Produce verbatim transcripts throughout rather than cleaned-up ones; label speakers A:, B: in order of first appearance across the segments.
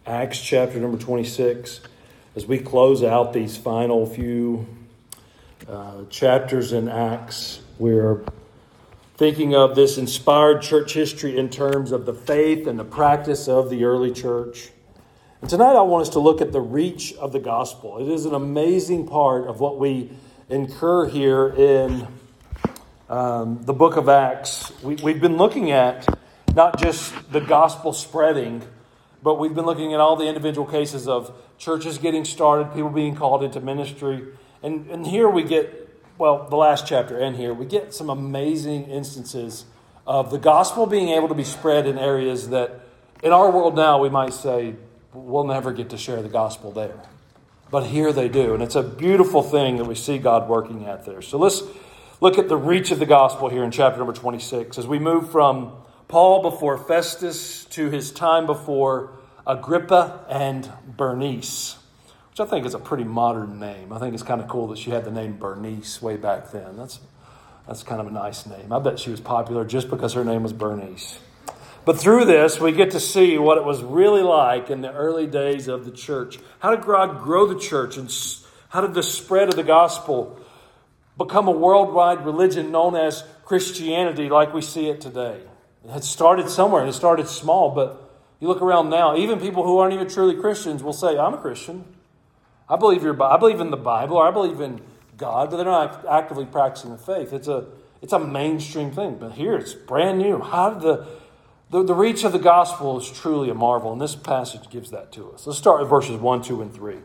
A: Acts chapter number twenty-six. As we close out these final few uh, chapters in Acts, we're thinking of this inspired church history in terms of the faith and the practice of the early church. And tonight I want us to look at the reach of the gospel. It is an amazing part of what we incur here in um, the book of Acts. We, we've been looking at not just the gospel spreading, but we've been looking at all the individual cases of churches getting started, people being called into ministry. And, and here we get, well, the last chapter and here, we get some amazing instances of the gospel being able to be spread in areas that in our world now we might say, we'll never get to share the gospel there. But here they do. And it's a beautiful thing that we see God working at there. So let's look at the reach of the gospel here in chapter number twenty-six. As we move from Paul before Festus to his time before Agrippa and Bernice, which I think is a pretty modern name. I think it's kind of cool that she had the name Bernice way back then. That's that's kind of a nice name. I bet she was popular just because her name was Bernice. But through this, we get to see what it was really like in the early days of the church. How did God grow the church? And how did the spread of the gospel become a worldwide religion known as Christianity like we see it today? It had started somewhere, and it started small, but you look around now, even people who aren't even truly Christians will say, I'm a Christian. I believe your, I believe in the Bible, or I believe in God, but they're not actively practicing the faith. It's a it's a mainstream thing. But here it's brand new. How did the, the, the reach of the gospel is truly a marvel, and this passage gives that to us. Let's start with verses one, two, and three.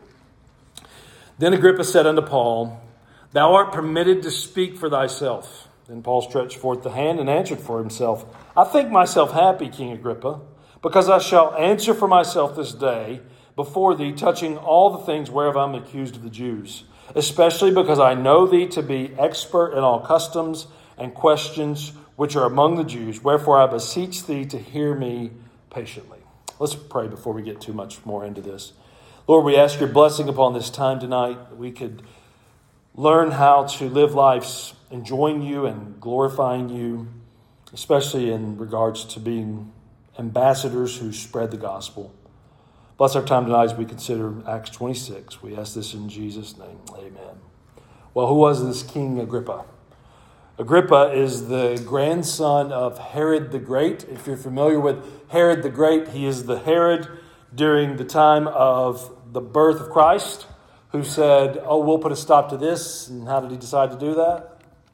A: Then Agrippa said unto Paul, Thou art permitted to speak for thyself. Then Paul stretched forth the hand and answered for himself, I think myself happy, King Agrippa, because I shall answer for myself this day before thee, touching all the things whereof I am accused of the Jews, especially because I know thee to be expert in all customs and questions which are among the Jews. Wherefore I beseech thee to hear me patiently. Let's pray before we get too much more into this. Lord, we ask your blessing upon this time tonight, that we could learn how to live lives enjoying you and glorifying you, especially in regards to being ambassadors who spread the gospel. Bless our time tonight as we consider Acts twenty-six. We ask this in Jesus' name. Amen. Well, who was this King Agrippa? Agrippa is the grandson of Herod the Great. If you're familiar with Herod the Great, he is the Herod during the time of the birth of Christ, who said, oh, we'll put a stop to this. And how did he decide to do that?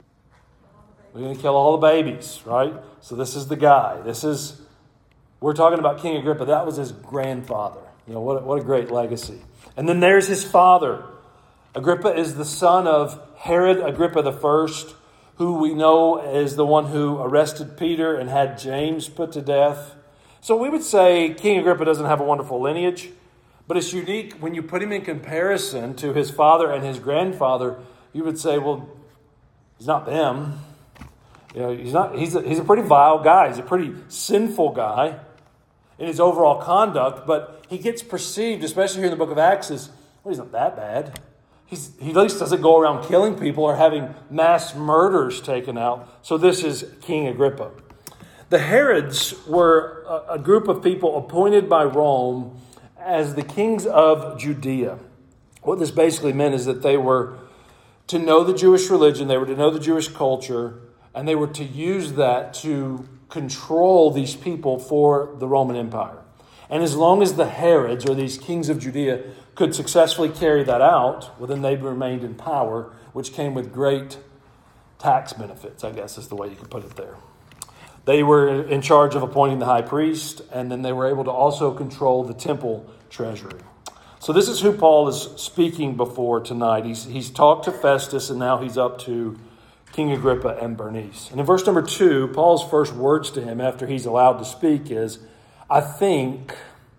A: We're going to kill all the babies, right? So this is the guy. This is, we're talking about King Agrippa. That was his grandfather. You know, what a, what a great legacy. And then there's his father. Agrippa is the son of Herod Agrippa the First, who we know is the one who arrested Peter and had James put to death. So we would say King Agrippa doesn't have a wonderful lineage, but it's unique when you put him in comparison to his father and his grandfather. You would say, well, he's not them. You know, he's not. He's a, he's a pretty vile guy. He's a pretty sinful guy in his overall conduct. But he gets perceived, especially here in the book of Acts, as well, he's not that bad. He's, he at least doesn't go around killing people or having mass murders taken out. So this is King Agrippa. The Herods were a, a group of people appointed by Rome as the kings of Judea. What this basically meant is that they were to know the Jewish religion, they were to know the Jewish culture, and they were to use that to control these people for the Roman Empire. And as long as the Herods, or these kings of Judea, could successfully carry that out, well, then they remained in power, which came with great tax benefits, I guess is the way you could put it there. They were in charge of appointing the high priest, and then they were able to also control the temple treasury. So this is who Paul is speaking before tonight. He's, he's talked to Festus, and now he's up to King Agrippa and Bernice. And in verse number two, Paul's first words to him after he's allowed to speak is, I think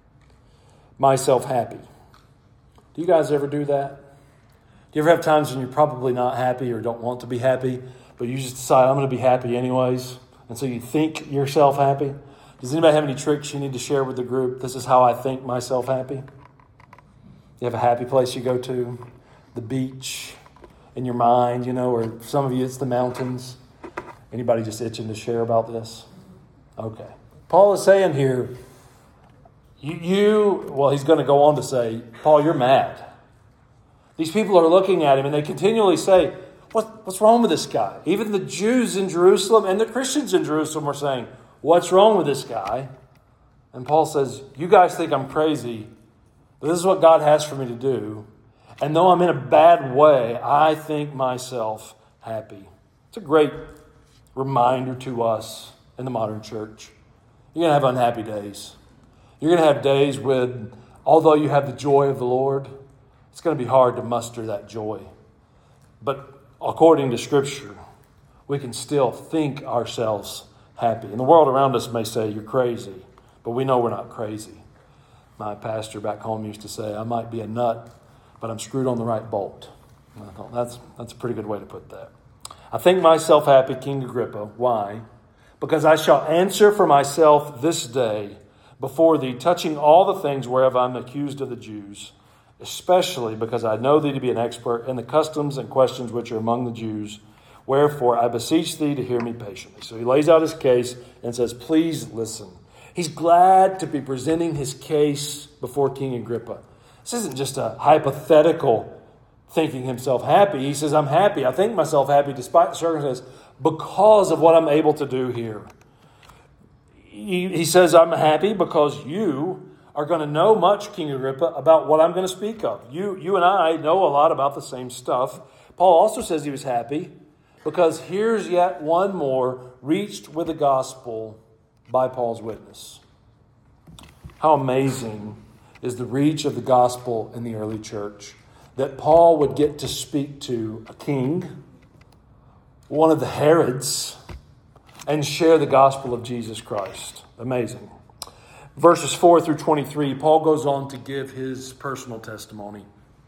A: myself happy. Do you guys ever do that? Do you ever have times when you're probably not happy or don't want to be happy, but you just decide, I'm going to be happy anyways, and so you think yourself happy? Does anybody have any tricks you need to share with the group? This is how I think myself happy. You have a happy place you go to, the beach, in your mind, you know, or some of you it's the mountains. Anybody just itching to share about this? Okay. Paul is saying here, You, you well, he's going to go on to say, Paul, you're mad. These people are looking at him and they continually say, what, what's wrong with this guy? Even the Jews in Jerusalem and the Christians in Jerusalem were saying, what's wrong with this guy? And Paul says, you guys think I'm crazy, but this is what God has for me to do. And though I'm in a bad way, I think myself happy. It's a great reminder to us in the modern church. You're going to have unhappy days. You're going to have days when, although you have the joy of the Lord, it's going to be hard to muster that joy. But according to Scripture, we can still think ourselves happy. And the world around us may say, you're crazy. But we know we're not crazy. My pastor back home used to say, I might be a nut, but I'm screwed on the right bolt. And I thought, that's, that's a pretty good way to put that. I think myself happy, King Agrippa. Why? Because I shall answer for myself this day before thee, touching all the things whereof I'm accused of the Jews, especially because I know thee to be an expert in the customs and questions which are among the Jews. Wherefore I beseech thee to hear me patiently. So he lays out his case and says, please listen. He's glad to be presenting his case before King Agrippa. This isn't just a hypothetical thinking himself happy. He says, I'm happy. I think myself happy despite the circumstances because of what I'm able to do here. He, he says, I'm happy because you are going to know much, King Agrippa, about what I'm going to speak of. You, you and I know a lot about the same stuff. Paul also says he was happy because here's yet one more reached with the gospel by Paul's witness. How amazing is the reach of the gospel in the early church, that Paul would get to speak to a king, one of the Herods, and share the gospel of Jesus Christ. Amazing. Verses four through twenty-three, Paul goes on to give his personal testimony.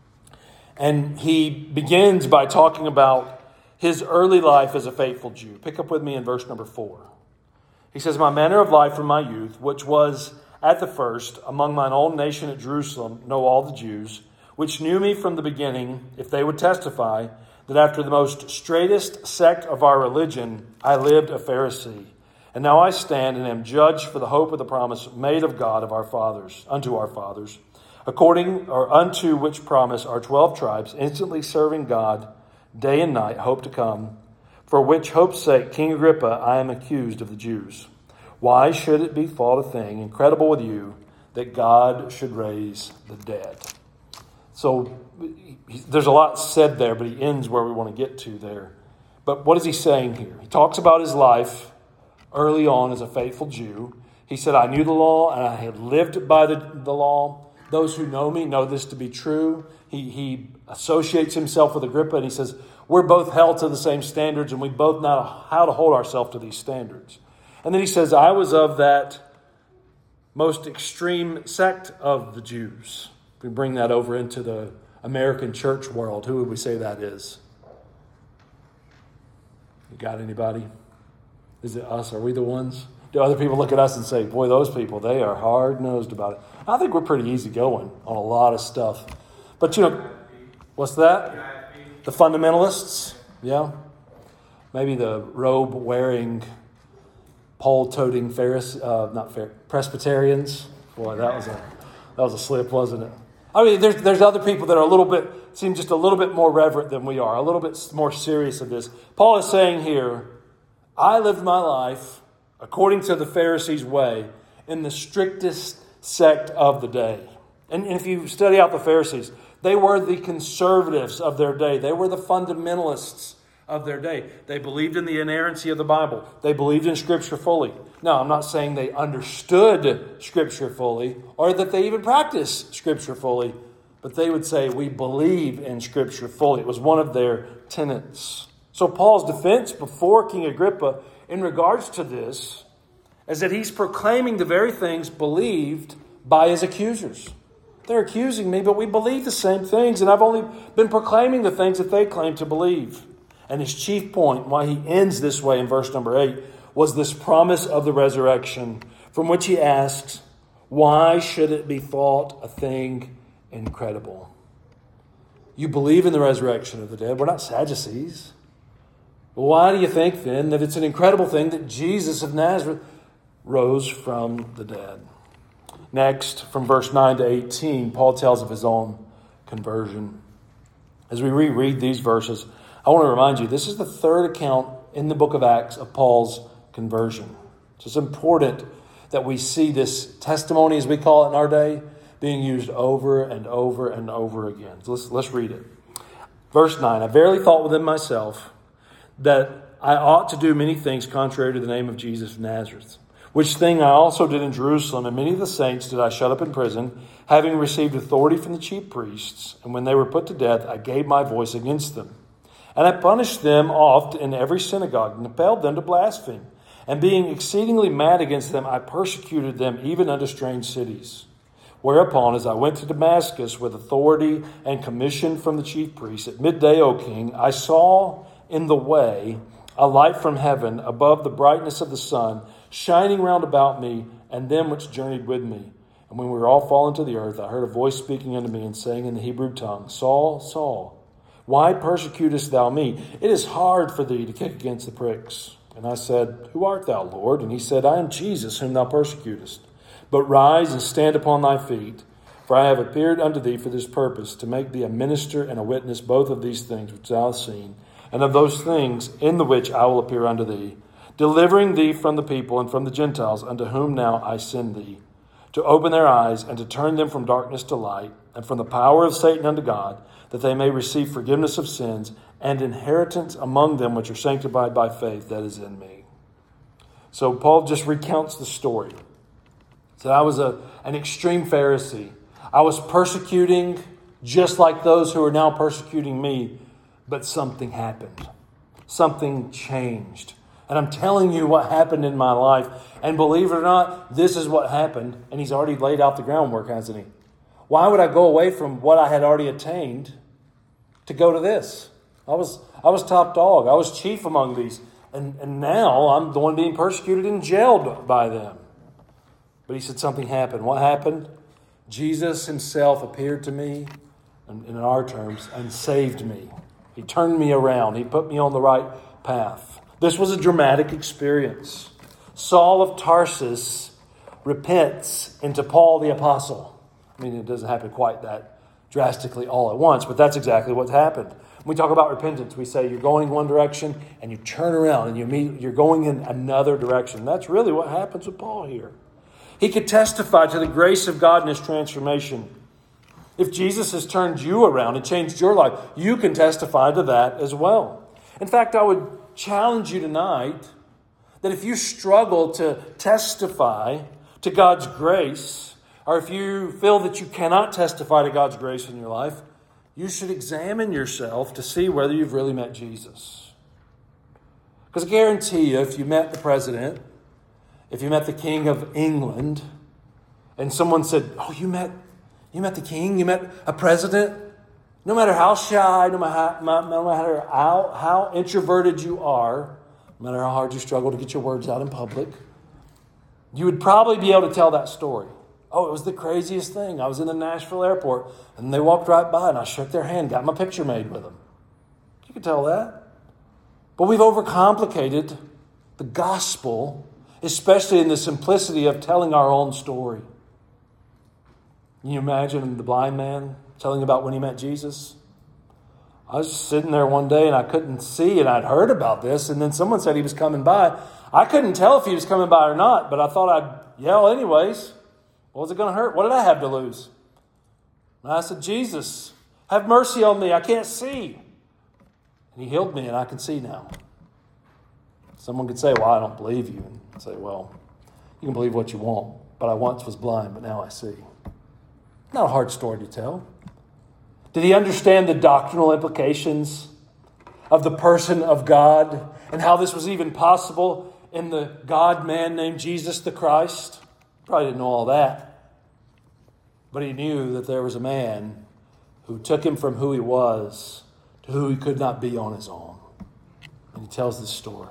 A: And he begins by talking about his early life as a faithful Jew. Pick up with me in verse number four. He says, my manner of life from my youth, which was at the first among mine own nation at Jerusalem, know all the Jews, which knew me from the beginning, if they would testify, that after the most straightest sect of our religion, I lived a Pharisee. And now I stand and am judged for the hope of the promise made of God of our fathers, unto our fathers, according or unto which promise our twelve tribes, instantly serving God day and night, hope to come, for which hope's sake, King Agrippa, I am accused of the Jews. Why should it be thought a thing incredible with you that God should raise the dead? So there's a lot said there, but he ends where we want to get to there. But what is he saying here? He talks about his life early on as a faithful Jew. He said, I knew the law and I had lived by the, the law. Those who know me know this to be true. He, he associates himself with Agrippa and he says, we're both held to the same standards and we both know how to hold ourselves to these standards. And then he says, I was of that most extreme sect of the Jews. If we bring that over into the American church world, who would we say that is? You got anybody? Is it us? Are we the ones? Do other people look at us and say, boy, those people, they are hard-nosed about it. I think we're pretty easygoing on a lot of stuff. But, you know, what's that? The fundamentalists? Yeah. Maybe the robe-wearing, pole-toting Pharisee, uh, not Phar- Presbyterians. Boy, that was a that was a slip, wasn't it? I mean, there's there's other people that are a little bit, seem just a little bit more reverent than we are, a little bit more serious of this. Paul is saying here, I lived my life according to the Pharisees' way in the strictest sect of the day. And if you study out the Pharisees, they were the conservatives of their day. They were the fundamentalists of their day. They believed in the inerrancy of the Bible. They believed in Scripture fully. Now, I'm not saying they understood Scripture fully or that they even practiced Scripture fully, but they would say we believe in Scripture fully. It was one of their tenets. So Paul's defense before King Agrippa in regards to this is that he's proclaiming the very things believed by his accusers. They're accusing me, but we believe the same things, and I've only been proclaiming the things that they claim to believe. And his chief point, why he ends this way in verse number eight, was this promise of the resurrection, from which he asks, why should it be thought a thing incredible? You believe in the resurrection of the dead. We're not Sadducees. Why do you think then that it's an incredible thing that Jesus of Nazareth rose from the dead? Next, from verse nine to eighteen, Paul tells of his own conversion. As we reread these verses, I want to remind you, this is the third account in the book of Acts of Paul's conversion. So it's important that we see this testimony, as we call it in our day, being used over and over and over again. So let's, let's read it. Verse nine, I verily thought within myself that I ought to do many things contrary to the name of Jesus of Nazareth, which thing I also did in Jerusalem, and many of the saints did I shut up in prison, having received authority from the chief priests. And when they were put to death, I gave my voice against them. And I punished them oft in every synagogue, and compelled them to blaspheme. And being exceedingly mad against them, I persecuted them even unto strange cities. Whereupon, as I went to Damascus with authority and commission from the chief priests, at midday, O king, I saw in the way a light from heaven above the brightness of the sun, shining round about me and them which journeyed with me. And when we were all fallen to the earth, I heard a voice speaking unto me and saying in the Hebrew tongue, Saul, Saul, why persecutest thou me? It is hard for thee to kick against the pricks. And I said, Who art thou, Lord? And he said, I am Jesus, whom thou persecutest. But rise and stand upon thy feet, for I have appeared unto thee for this purpose, to make thee a minister and a witness both of these things which thou hast seen, and of those things in the which I will appear unto thee, delivering thee from the people and from the Gentiles, unto whom now I send thee, to open their eyes and to turn them from darkness to light, and from the power of Satan unto God, that they may receive forgiveness of sins and inheritance among them which are sanctified by faith that is in me. So Paul just recounts the story. So I was a, an extreme Pharisee. I was persecuting just like those who are now persecuting me, but something happened. Something changed. And I'm telling you what happened in my life. And believe it or not, this is what happened. And he's already laid out the groundwork, hasn't he? Why would I go away from what I had already attained to go to this? I was I was top dog. I was chief among these. And, and now I'm the one being persecuted and jailed by them. But he said something happened. What happened? Jesus himself appeared to me, in, in our terms, and saved me. He turned me around. He put me on the right path. This was a dramatic experience. Saul of Tarsus repents into Paul the Apostle. I mean, it doesn't happen quite that drastically all at once, but that's exactly what's happened. When we talk about repentance, we say you're going one direction and you turn around and you meet, you're going in another direction. That's really what happens with Paul here. He could testify to the grace of God in his transformation. If Jesus has turned you around and changed your life, you can testify to that as well. In fact, I would challenge you tonight that if you struggle to testify to God's grace, or if you feel that you cannot testify to God's grace in your life, you should examine yourself to see whether you've really met Jesus. Because I guarantee you, if you met the president, if you met the King of England, and someone said, oh, you met you met the king, you met a president, no matter how shy, no matter how, no matter how, how introverted you are, no matter how hard you struggle to get your words out in public, you would probably be able to tell that story. Oh, it was the craziest thing. I was in the Nashville airport, and they walked right by, and I shook their hand, got my picture made with them. You could tell that. But we've overcomplicated the gospel, especially in the simplicity of telling our own story. Can you imagine the blind man telling about when he met Jesus? I was just sitting there one day and I couldn't see, and I'd heard about this, and then someone said he was coming by. I couldn't tell if he was coming by or not, but I thought I'd yell anyways. What was it going to hurt? What did I have to lose? And I said, Jesus, have mercy on me. I can't see. And he healed me and I can see now. Someone could say, well, I don't believe you. And I'd say, well, you can believe what you want, but I once was blind, but now I see. Not a hard story to tell. Did he understand the doctrinal implications of the person of God and how this was even possible in the God-man named Jesus the Christ? Probably didn't know all that. But he knew that there was a man who took him from who he was to who he could not be on his own. And he tells this story.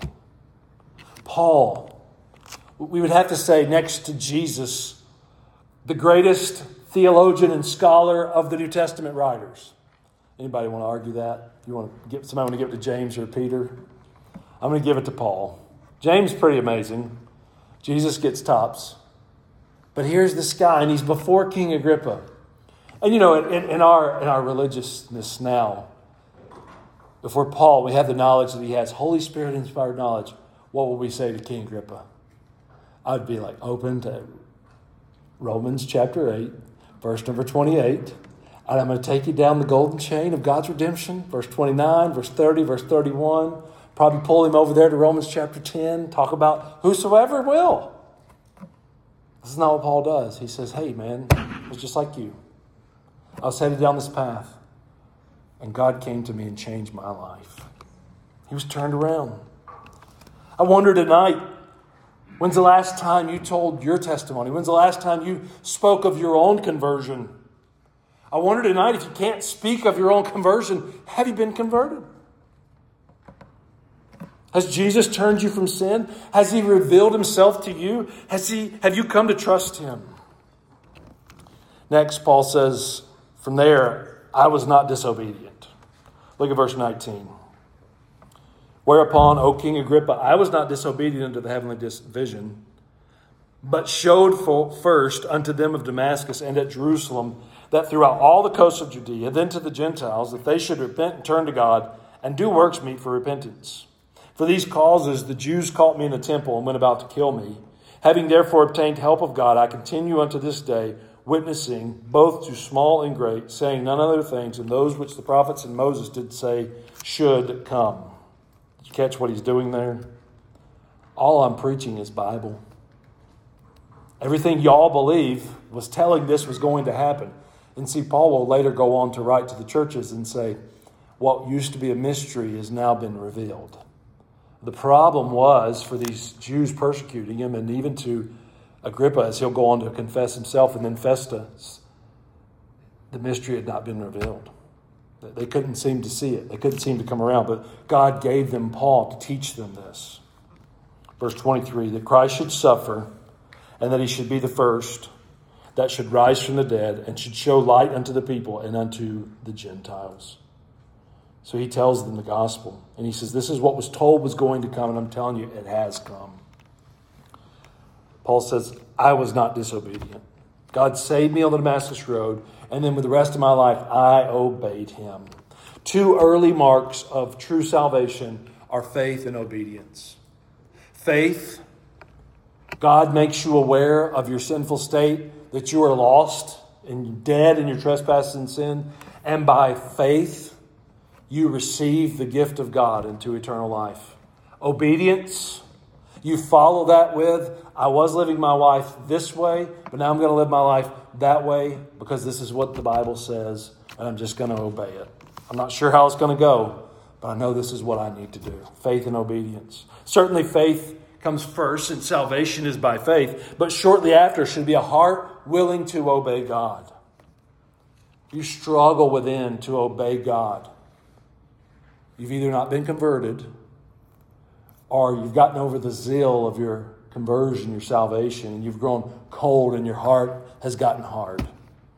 A: Paul, we would have to say next to Jesus, the greatest theologian and scholar of the New Testament writers. Anybody want to argue that? You want to give somebody want to give it to James or Peter? I'm going to give it to Paul. James is pretty amazing. Jesus gets tops. But here's this guy, and he's before King Agrippa. And you know, in, in our in our religiousness now, before Paul, we have the knowledge that he has Holy Spirit inspired knowledge. What will we say to King Agrippa? I'd be like, open to Romans chapter eight, verse number twenty-eight. And I'm going to take you down the golden chain of God's redemption. Verse twenty-nine, verse thirty, verse thirty-one. Probably pull him over there to Romans chapter ten. Talk about whosoever will. This is not what Paul does. He says, hey man, I was just like you. I was headed down this path. And God came to me and changed my life. He was turned around. I wonder tonight, when's the last time you told your testimony? When's the last time you spoke of your own conversion? I wonder tonight, if you can't speak of your own conversion, have you been converted? Has Jesus turned you from sin? Has he revealed himself to you? Has he, have you come to trust him? Next, Paul says, from there, I was not disobedient. Look at verse nineteen. Whereupon, O King Agrippa, I was not disobedient unto the heavenly vision, but showed for first unto them of Damascus and at Jerusalem, that throughout all the coasts of Judea, then to the Gentiles, that they should repent and turn to God, and do works meet for repentance. For these causes the Jews caught me in the temple and went about to kill me. Having therefore obtained help of God, I continue unto this day, witnessing both to small and great, saying none other things than those which the prophets and Moses did say should come. Did you catch what he's doing there? All I'm preaching is Bible. Everything y'all believe was telling this was going to happen. And see, Paul will later go on to write to the churches and say, what used to be a mystery has now been revealed. The problem was for these Jews persecuting him, and even to Agrippa, as he'll go on to confess himself, and then Festus, the mystery had not been revealed. They couldn't seem to see it. They couldn't seem to come around. But God gave them Paul to teach them this. Verse twenty-three, that Christ should suffer, and that he should be the first that should rise from the dead, and should show light unto the people and unto the Gentiles. So he tells them the gospel. And he says, this is what was told was going to come, and I'm telling you, it has come. Paul says, I was not disobedient. God saved me on the Damascus Road, and then with the rest of my life, I obeyed him. Two early marks of true salvation are faith and obedience. Faith, God makes you aware of your sinful state, that you are lost and dead in your trespasses and sin. And by faith, you receive the gift of God into eternal life. Obedience, you follow that with, I was living my life this way, but now I'm going to live my life that way because this is what the Bible says, and I'm just going to obey it. I'm not sure how it's going to go, but I know this is what I need to do. Faith and obedience. Certainly faith comes first, and salvation is by faith, but shortly after should be a heart willing to obey God. You struggle within to obey God. You've either not been converted, or you've gotten over the zeal of your conversion, your salvation, and you've grown cold and your heart has gotten hard.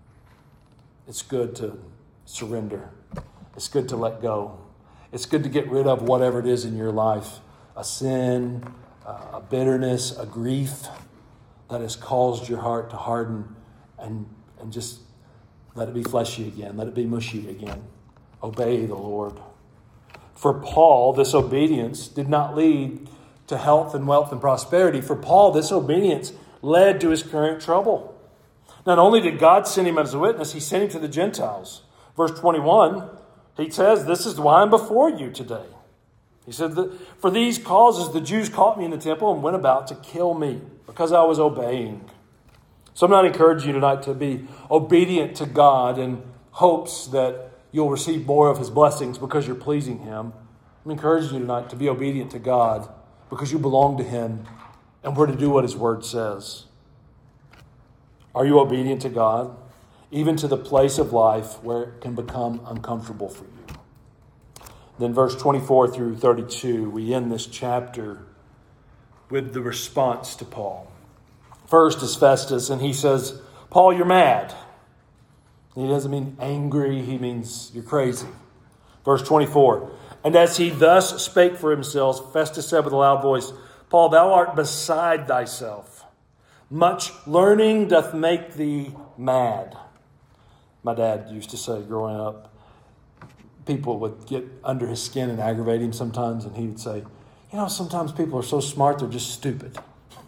A: It's good to surrender. It's good to let go. It's good to get rid of whatever it is in your life, a sin, a bitterness, a grief that has caused your heart to harden, and, and just let it be fleshy again. Let it be mushy again. Obey the Lord. For Paul, this obedience did not lead to health and wealth and prosperity. For Paul, this obedience led to his current trouble. Not only did God send him as a witness, he sent him to the Gentiles. Verse twenty-one, he says, this is why I'm before you today. He said, that for these causes the Jews caught me in the temple and went about to kill me because I was obeying. So I'm not encouraging you tonight to be obedient to God in hopes that you'll receive more of his blessings because you're pleasing him. I'm encouraging you tonight to be obedient to God because you belong to him and we're to do what his word says. Are you obedient to God, even to the place of life where it can become uncomfortable for you? Then verse twenty-four through thirty-two, we end this chapter with the response to Paul. First is Festus, and he says, Paul, you're mad. He doesn't mean angry, he means you're crazy. Verse twenty-four, and as he thus spake for himself, Festus said with a loud voice, Paul, thou art beside thyself. Much learning doth make thee mad. My dad used to say growing up, people would get under his skin and aggravate him sometimes, and he would say, you know, sometimes people are so smart they're just stupid.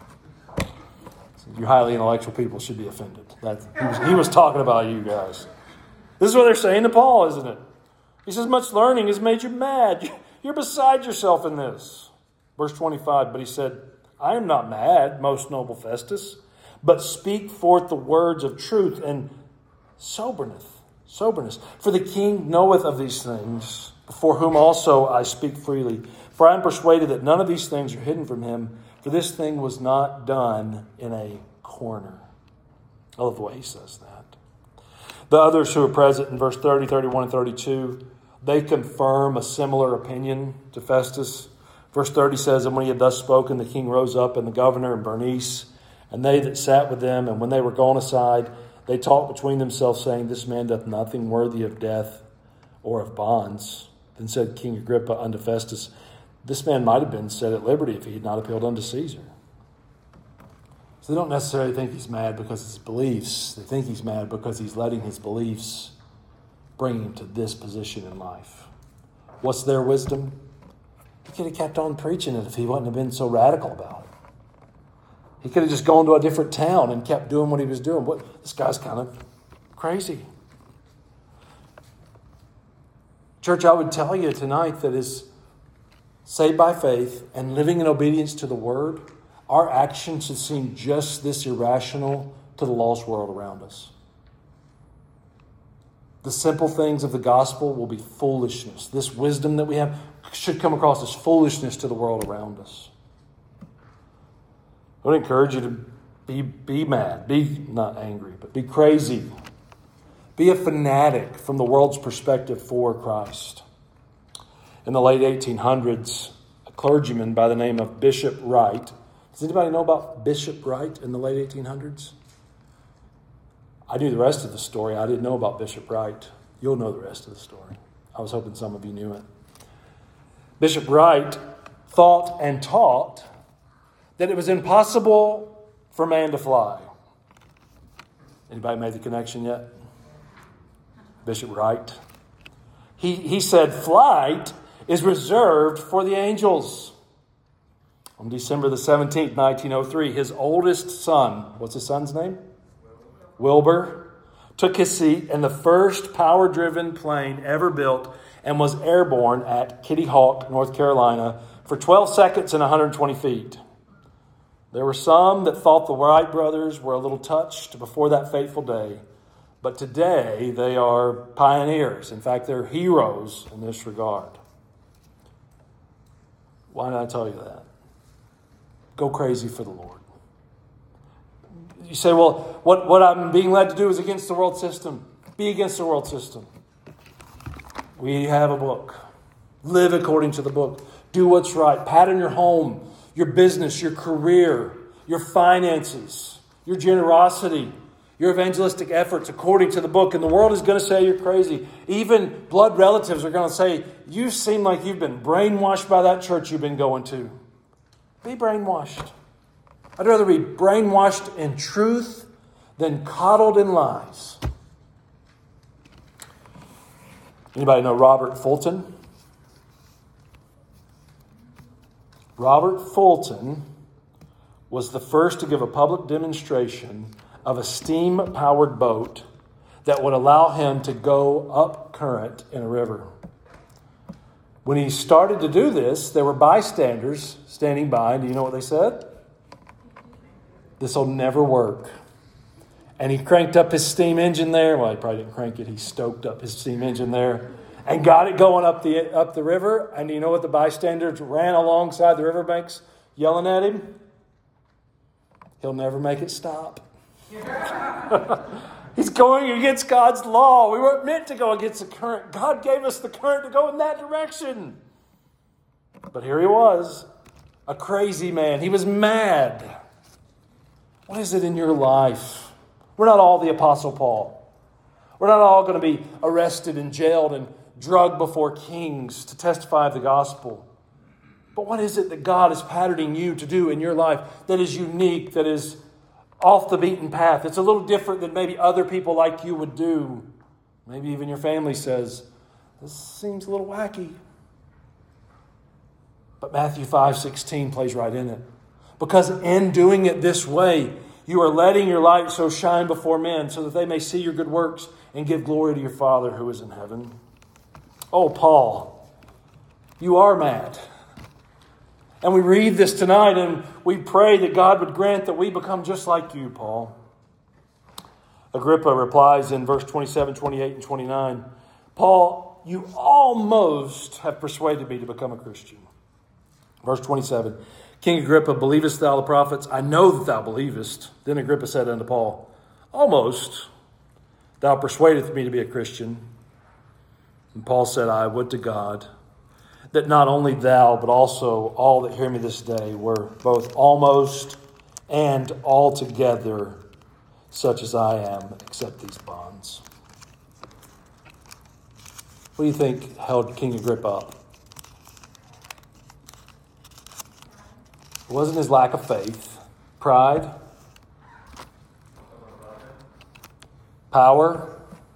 A: So you highly intellectual people should be offended. That, he, was, he was talking about you guys. This is what they're saying to Paul, isn't it? He says, much learning has made you mad. You're beside yourself in this. Verse twenty-five, but he said, I am not mad, most noble Festus, but speak forth the words of truth and soberness. Soberness. For the king knoweth of these things, before whom also I speak freely. For I am persuaded that none of these things are hidden from him, for this thing was not done in a corner. I love the way he says that. The others who are present in verse thirty, thirty-one, and thirty-two, they confirm a similar opinion to Festus. Verse thirty says, and when he had thus spoken, the king rose up, and the governor and Bernice, and they that sat with them, and when they were gone aside, they talked between themselves, saying, this man doth nothing worthy of death or of bonds. Then said King Agrippa unto Festus, this man might have been set at liberty if he had not appealed unto Caesar. So they don't necessarily think he's mad because of his beliefs. They think he's mad because he's letting his beliefs bring him to this position in life. What's their wisdom? He could have kept on preaching it if he wouldn't have been so radical about it. He could have just gone to a different town and kept doing what he was doing. What, this guy's kind of crazy. Church, I would tell you tonight that is saved by faith and living in obedience to the word, our actions should seem just this irrational to the lost world around us. The simple things of the gospel will be foolishness. This wisdom that we have should come across as foolishness to the world around us. I would encourage you to be, be mad, be not angry, but be crazy. Be a fanatic from the world's perspective for Christ. In the late eighteen hundreds, a clergyman by the name of Bishop Wright. Does anybody know about Bishop Wright in the late eighteen hundreds? I knew the rest of the story. I didn't know about Bishop Wright. You'll know the rest of the story. I was hoping some of you knew it. Bishop Wright thought and taught that it was impossible for man to fly. Anybody made the connection yet? Bishop Wright. He, he said flight is reserved for the angels. On December the seventeenth, nineteen oh three, his oldest son, what's his son's name? Wilbur, took his seat in the first power-driven plane ever built and was airborne at Kitty Hawk, North Carolina, for twelve seconds and one hundred twenty feet. There were some that thought the Wright brothers were a little touched before that fateful day, but today they are pioneers. In fact, they're heroes in this regard. Why did I tell you that? Go crazy for the Lord. You say, well, what, what I'm being led to do is against the world system. Be against the world system. We have a book. Live according to the book. Do what's right. Pattern your home, your business, your career, your finances, your generosity, your evangelistic efforts according to the book. And the world is going to say you're crazy. Even blood relatives are going to say, you seem like you've been brainwashed by that church you've been going to. Be brainwashed. I'd rather be brainwashed in truth than coddled in lies. Anybody know Robert Fulton? Robert Fulton was the first to give a public demonstration of a steam-powered boat that would allow him to go up current in a river. When he started to do this, there were bystanders standing by. Do you know what they said? This will never work. And he cranked up his steam engine there. Well, he probably didn't crank it. He stoked up his steam engine there and got it going up the up the river. And you know what? The bystanders ran alongside the riverbanks yelling at him. He'll never make it stop. He's going against God's law. We weren't meant to go against the current. God gave us the current to go in that direction. But here he was, a crazy man. He was mad. What is it in your life? We're not all the Apostle Paul. We're not all going to be arrested and jailed and drugged before kings to testify of the gospel. But what is it that God is patterning you to do in your life that is unique, that is off the beaten path. It's a little different than maybe other people like you would do. Maybe even your family says, this seems a little wacky. But Matthew five sixteen plays right in it. Because in doing it this way, you are letting your light so shine before men so that they may see your good works and give glory to your Father who is in heaven. Oh, Paul, you are mad. And we read this tonight and we pray that God would grant that we become just like you, Paul. Agrippa replies in verse twenty-seven, twenty-eight, and twenty-nine, Paul, you almost have persuaded me to become a Christian. Verse twenty-seven, King Agrippa, believest thou the prophets? I know that thou believest. Then Agrippa said unto Paul, almost thou persuadest me to be a Christian. And Paul said, I would to God that not only thou, but also all that hear me this day were both almost and altogether such as I am, except these bonds. What do you think held King Agrippa up? It wasn't his lack of faith, pride, power,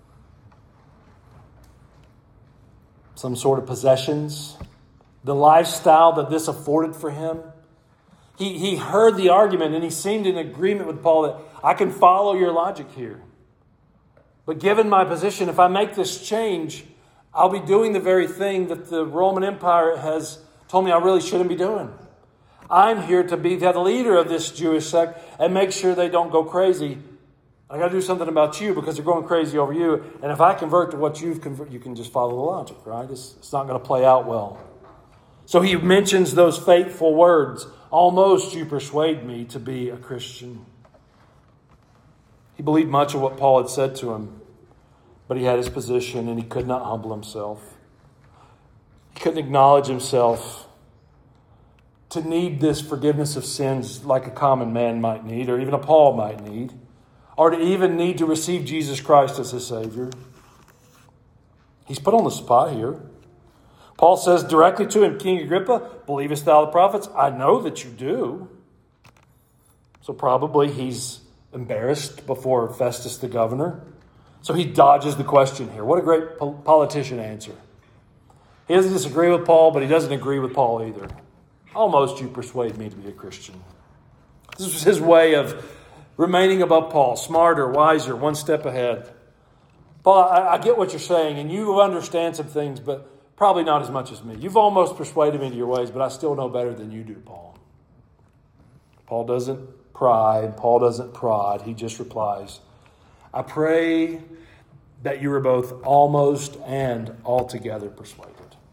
A: some sort of possessions, the lifestyle that this afforded for him. He, he heard the argument and he seemed in agreement with Paul that I can follow your logic here. But given my position, if I make this change, I'll be doing the very thing that the Roman Empire has told me I really shouldn't be doing. I'm here to be the leader of this Jewish sect and make sure they don't go crazy. I got to do something about you because they're going crazy over you. And if I convert to what you've converted, you can just follow the logic, right? It's, it's not going to play out well. So he mentions those fateful words. Almost you persuade me to be a Christian. He believed much of what Paul had said to him, but he had his position and he could not humble himself. He couldn't acknowledge himself to need this forgiveness of sins like a common man might need, or even a Paul might need, or to even need to receive Jesus Christ as his Savior. He's put on the spot here. Paul says directly to him, King Agrippa, believest thou the prophets? I know that you do. So probably he's embarrassed before Festus the governor. So he dodges the question here. What a great politician answer. He doesn't disagree with Paul, but he doesn't agree with Paul either. Almost you persuade me to be a Christian. This was his way of remaining above Paul, smarter, wiser, one step ahead. Paul, I, I get what you're saying, and you understand some things, but probably not as much as me. You've almost persuaded me to your ways, but I still know better than you do, Paul. Paul doesn't pry, Paul doesn't prod. He just replies, I pray that you are both almost and altogether persuaded.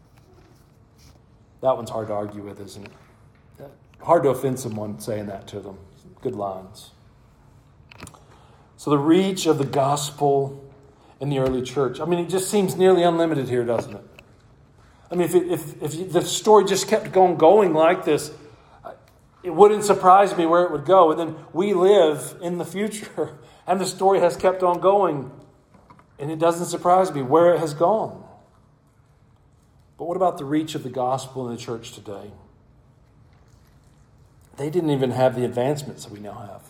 A: That one's hard to argue with, isn't it? Hard to offend someone saying that to them. Good lines. So the reach of the gospel in the early church, I mean, it just seems nearly unlimited here, doesn't it? I mean, if it, if if the story just kept going going like this, it wouldn't surprise me where it would go. And then we live in the future, and the story has kept on going, and it doesn't surprise me where it has gone. But what about the reach of the gospel in the church today? They didn't even have the advancements that we now have.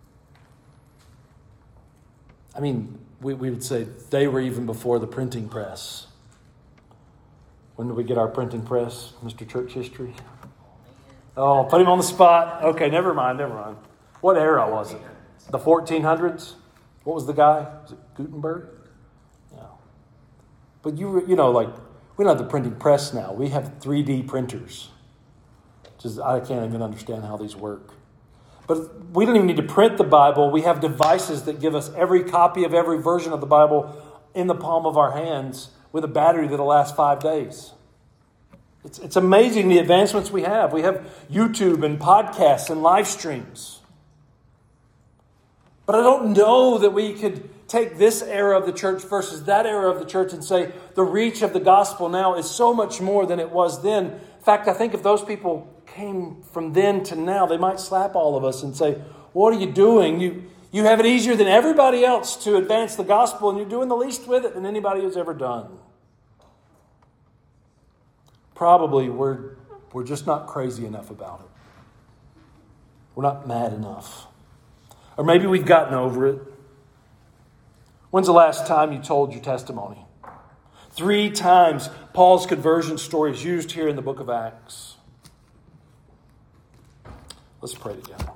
A: I mean, we, we would say they were even before the printing press. When did we get our printing press, Mister Church History? Oh, put him on the spot. Okay, never mind, never mind. What era was it? The fourteen hundreds? What was the guy? Was it Gutenberg? Yeah. But you, you know, like, we don't have the printing press now. We have three D printers. Just, I can't even understand how these work. But we don't even need to print the Bible. We have devices that give us every copy of every version of the Bible in the palm of our hands with a battery that'll last five days. It's, it's amazing the advancements we have. We have YouTube and podcasts and live streams. But I don't know that we could take this era of the church versus that era of the church and say the reach of the gospel now is so much more than it was then. In fact, I think if those people came from then to now, they might slap all of us and say, what are you doing? You, you have it easier than everybody else to advance the gospel, and you're doing the least with it than anybody has ever done. Probably we're, we're just not crazy enough about it. We're not mad enough. Or maybe we've gotten over it. When's the last time you told your testimony? Three times Paul's conversion story is used here in the book of Acts. Let's pray together.